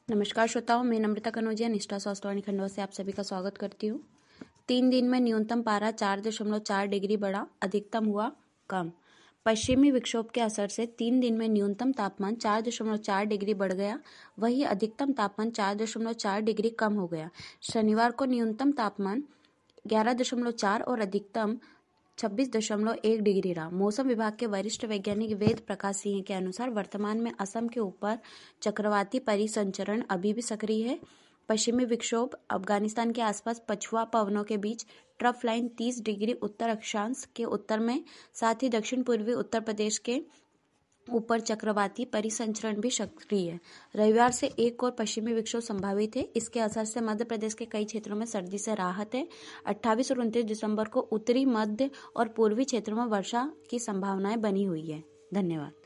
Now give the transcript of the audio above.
नमस्कार श्रोताओं, मैं नम्रता कनौजिया निष्ठा स्वास्थ्यवाणी खंडवा से आप सभी का स्वागत करती हूँ। 3 दिन में न्यूनतम पारा 4.4 डिग्री बढ़ा, अधिकतम हुआ कम। पश्चिमी विक्षोभ के असर से 3 दिन में न्यूनतम तापमान 4.4 डिग्री बढ़ गया, वहीं अधिकतम तापमान 4.4 डिग्री कम हो गया। शनिवार को न्यूनतम तापमान 11.4 और अधिकतम 26.1 डिग्री रहा। मौसम विभाग के वरिष्ठ वैज्ञानिक वेद प्रकाश सिंह के अनुसार वर्तमान में असम के ऊपर चक्रवाती परिसंचरण अभी भी सक्रिय है। पश्चिमी विक्षोभ अफगानिस्तान के आसपास पछुआ पवनों के बीच ट्रफ लाइन 30 डिग्री उत्तर अक्षांश के उत्तर में, साथ ही दक्षिण पूर्वी उत्तर प्रदेश के ऊपर चक्रवाती परिसंचरण भी सक्रिय है। रविवार से एक और पश्चिमी विक्षोभ संभावित है। इसके असर से मध्य प्रदेश के कई क्षेत्रों में सर्दी से राहत है। 28 और 29 दिसंबर को उत्तरी, मध्य और पूर्वी क्षेत्रों में वर्षा की संभावनाएं बनी हुई है। धन्यवाद।